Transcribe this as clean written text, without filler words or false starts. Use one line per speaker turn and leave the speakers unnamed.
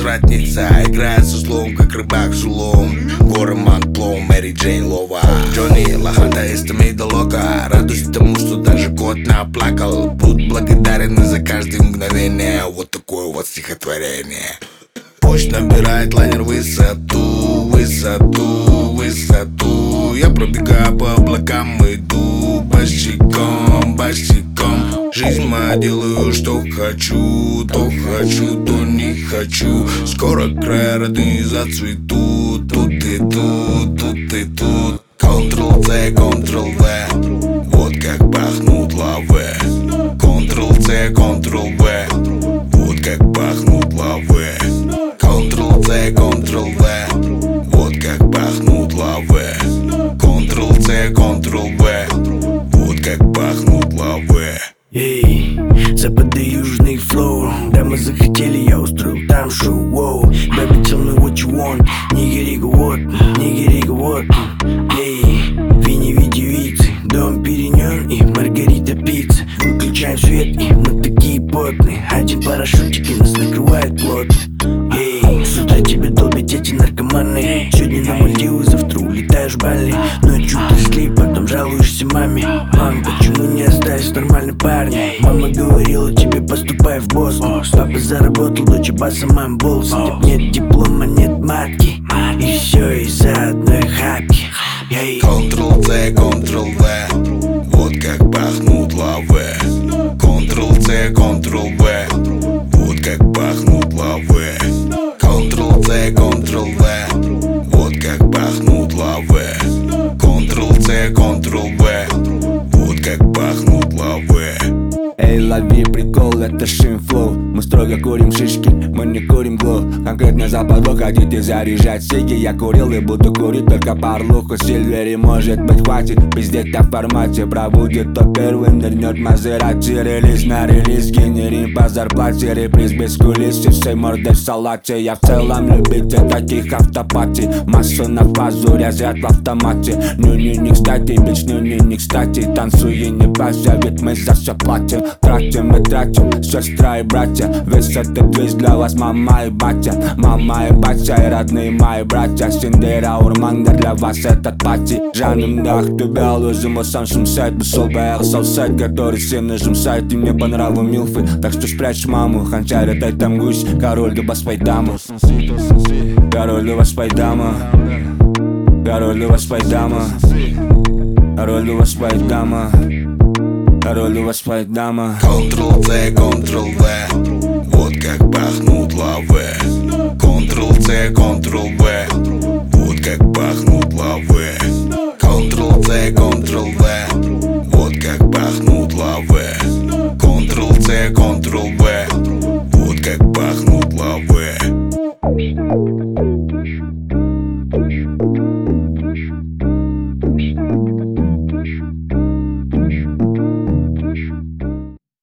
развратница играет со словом, как рыбак с улом. Горы Монплоу, Мэри Джейн Лова, Джонни Лоханда из Томида Лока. Радуюсь тому, что даже кот наплакал. Будь благодарен за каждое мгновение. Вот такое вот стихотворение. Пусть набирает лайнер высоту, высоту, высоту. Я пробегаю по облакам, иду босиком, босиком. Жизнь моя, делаю, что хочу, то хочу, то не хочу. Скоро края родные зацветут. Тут и тут, тут и тут. Ctrl-C, Ctrl-V. Вот как пахнут лавы. Ctrl-C, Ctrl-V. Вот как пахнут лавы. Ctrl-C, Ctrl-V. Вот как пахнут лавы. Ctrl-C, Ctrl-V. Вот как пахнут лавы.
Эй, запады южный флоу. Да мы захотели, я устроил там шоу. Воу, baby, tell me what you want. Нигери вот, нигери вот. Эй, вини видевицы, дом перенен и маргарита пицца. Выключаем свет и мы такие потные. Один парашютик и нас накрывает плотно. Эй, с утра тебя долбят эти наркоманы. Сегодня на Мальдивы, завтра улетаешь в Бали. Ночью ты слип, потом жалуешься маме. Мам, почему не остались нормальные парни? Мама говорила тебе, поступай в Бостон. Папа заработал, дочь баса, мам Болсон. Нет диплома, нет матки. И все из-за одной хапки.
Ctrl-C, Ctrl-V. Вот как пахнут лавы. Ctrl-C, Ctrl-V. Вот как пахнут лавы. Ctrl-C, Ctrl-V. Вот как пахнут лавы. Ctrl-C, Ctrl-V. Вот как пахнут лавы.
Эй, лови прикол, это шимфлоу. Мы строго курим шишки, мы не курим гло. Конкретно западло, хотите заряжать сиги. Я курил и буду курить только парлуху. Сильвери, может быть, хватит пиздеть о формате. Пробудет, то первым нырнет Мазерати. Релиз на релиз, генерим по зарплате. Реприз без кулис и всей мордой в салате. Я в целом любитель таких автопати. Массу на фазу, разряд в автомате. Нюни не кстати, бич, нюни не кстати. Танцуй не пася, ведь мы за все платим. Тратим и тратим, сестра и братья. Весь этот движ для вас мама и батя. Мама и батя и родные мои братья. Синдера, Урманда, для вас этот пати. Жаным дах, ты бел, өзім осам шумсайт. Бусол баяғы сол сайт, который сені жұмсайт. И мне по нраву милфы, так что спрячь маму. Ханчарит ай там гусь, король да баспай даму. Король да баспай дама. Король да баспай дама. Король да баспай дама. Король у вас спать, дама.
Ctrl-C, Ctrl-V. Вот как пахнут лавы. Ctrl-C, Ctrl-V. Вот как пахнут лавы. Ctrl-C, Ctrl-V. Вот как пахнут лавы. Ctrl-C, Ctrl-V.